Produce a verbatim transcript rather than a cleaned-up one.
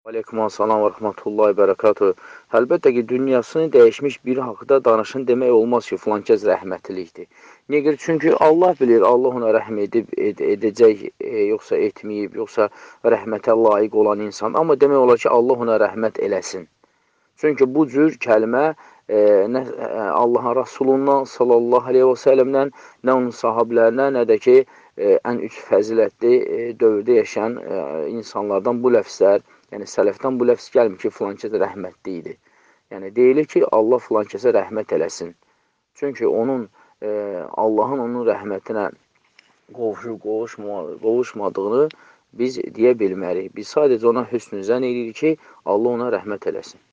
Aleykümselam və rəhmətullahi bərəkatuhu. Əlbəttə ki, dünyasını dəyişmiş biri haqda danışın demək olmaz ki, filan kəs rəhmətlilikdir. Niyə görə? Çünki Allah bilir, Allah ona rəhm edib, ed edəcək, e, yoxsa etməyib, yoxsa rəhmətə layiq olan insan. Amma demək olar ki, Allah ona rəhmət eləsin. Çünki bu cür kəlmə e, nə Allahın Rasulundan sallallahu aleyhi və səlləmdən, nə onun sahablərinə, nə də ki, e, ən üç fəzilətli e, dövrdə yaşayan e, insanlardan bu ləfslər, yəni sələfdən bu ləfs gəlmir ki, filan kəs rəhmətli idi. Yəni deyilir ki, Allah filan kəsə rəhmət eləsin. Çünki onun, e, Allahın onun rəhmətinə qovuşub qovuşma, qovuşmadığını biz deyə bilmərik. Biz sadəcə ona hüsnü zənn edirik ki, Allah ona rəhmət eləsin.